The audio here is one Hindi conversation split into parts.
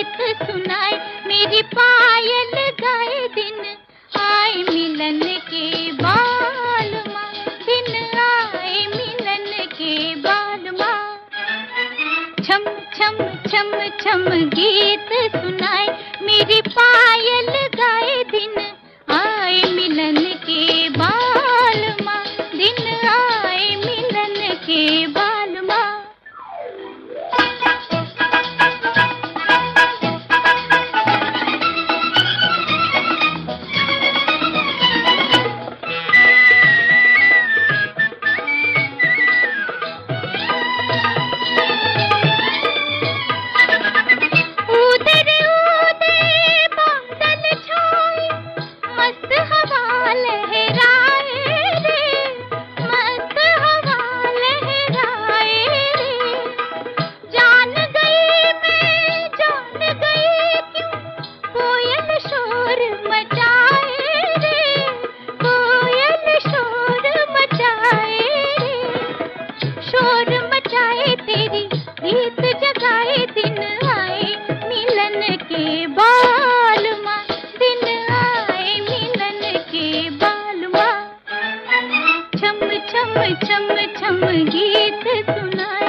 गीत सुनाए, मेरी पायल गाए दिन आए मिलन के बालमा, दिन आए मिलन के बालमा। छम छम छम छम गीत सुनाए, मेरी पायल गाए दिन आए मिलन के बालमा, दिन आए मिलन के बालमा। गीत जगाए दिन आए मिलन के बालमा, दिन आए मिलन के बालमा। छम छम छम छम गीत सुनाए।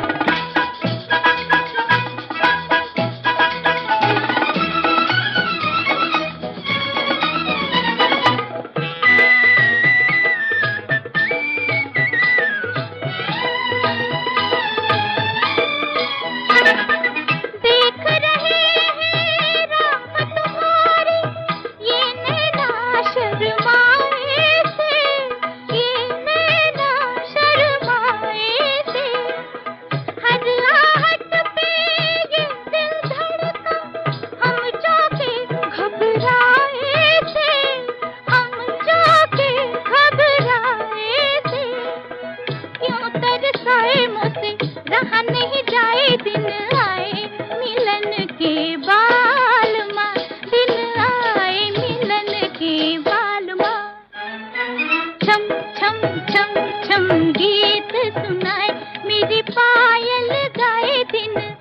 रहा नहीं जाए दिन आए मिलन के बालमा, दिन आए मिलन के बालमा। छम छम छम छम गीत सुनाए, मेरी पायल गाए दिन